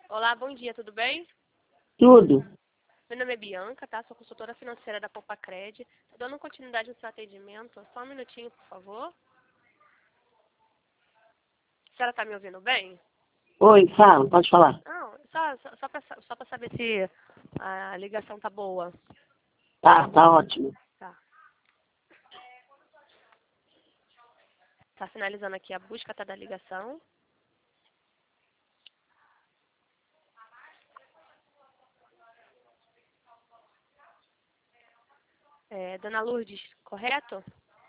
Olá, bom dia, tudo bem? Tudo. Meu nome é Bianca, tá? Sou consultora financeira da Popacred. Estou dando continuidade no seu atendimento. Só um minutinho, por favor. A senhora está me ouvindo bem? Oi, fala, pode falar. Não, só para saber se a ligação tá boa. Tá ótimo. Tá. Tá finalizando aqui a busca, tá, da ligação. Dona Lourdes, correto?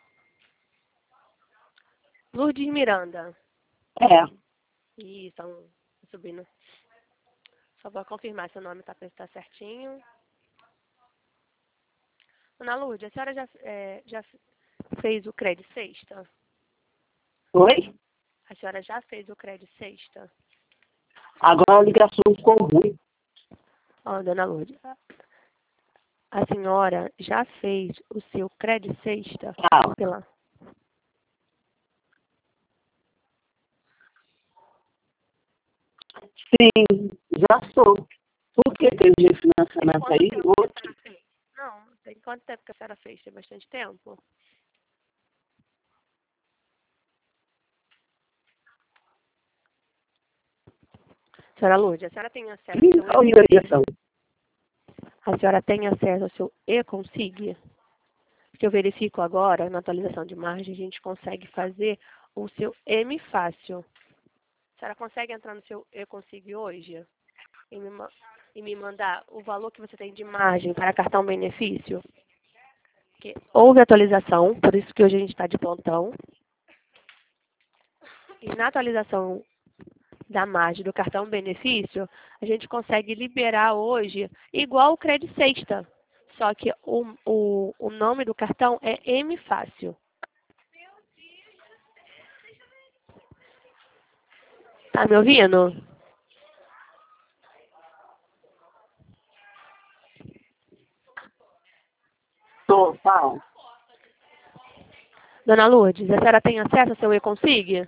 Lourdes Miranda. É, Isso, estão subindo. Só para confirmar se o nome tá certinho. Dona Lourdes, a senhora já fez o crédito sexta? oi? A senhora já fez o crédito sexta? Agora a ligação ficou ruim. Ó, Dona Lourdes, a senhora já fez o seu crédito sexta Fala. pela... Sim, já sou. Por que tem de financiamento Quanto aí? tempo que a Outro? senhora fez? Não, tem quanto tempo que a senhora fez? Tem bastante tempo? Senhora Lourdes, a senhora tem acesso ao seu Olha a ligação. A senhora tem acesso ao seu e-consig? Que eu verifico agora, na atualização de margem, a gente consegue fazer o seu M-Fácil. A senhora consegue entrar no seu e-consig hoje e me mandar o valor que você tem de margem para cartão benefício? Porque houve atualização, por isso que hoje a gente está de plantão. E na atualização da margem do cartão benefício, a gente consegue liberar hoje igual o crédito sexta. Só que o nome do cartão é M Fácil. Tá me ouvindo? Fala. Dona Lourdes, a senhora tem acesso ao seu e-consig?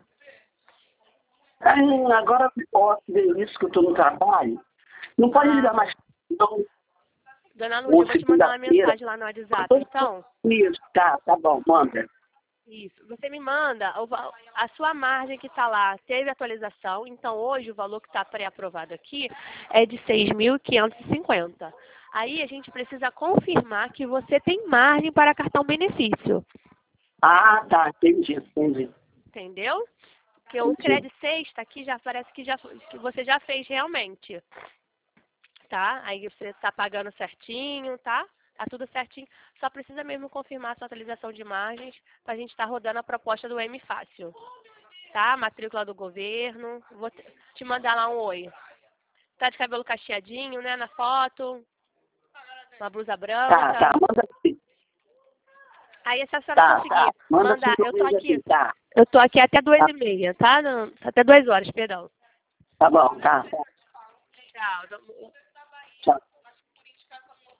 Agora eu posso ver isso que eu estou no trabalho. Não pode ligar mais. Não. Dona Lourdes, eu vou te mandar uma mensagem lá no WhatsApp, então. Isso, tá bom, manda. Isso. Você me manda a sua margem que está lá. Teve atualização, então hoje o valor que está pré-aprovado aqui é de 6.550. Aí a gente precisa confirmar que você tem margem para cartão benefício. Ah, tá, entendi. Entendeu? Porque o crédito sexta aqui já parece que você já fez realmente. Tá? Aí você está pagando certinho, tá? Tá tudo certinho. Só precisa mesmo confirmar a sua atualização de margens para a gente estar rodando a proposta do M Fácil. Tá? Matrícula do governo. Vou te mandar lá um oi. Tá de cabelo cacheadinho, né? Na foto. Uma blusa branca. Tá, manda sim. Aí se a senhora conseguir Manda mandar. sim, Eu tô aqui. assim, tá. Eu tô aqui até 2h30, tá? Até 2 horas, perdão. Tá bom, tá. Tchau.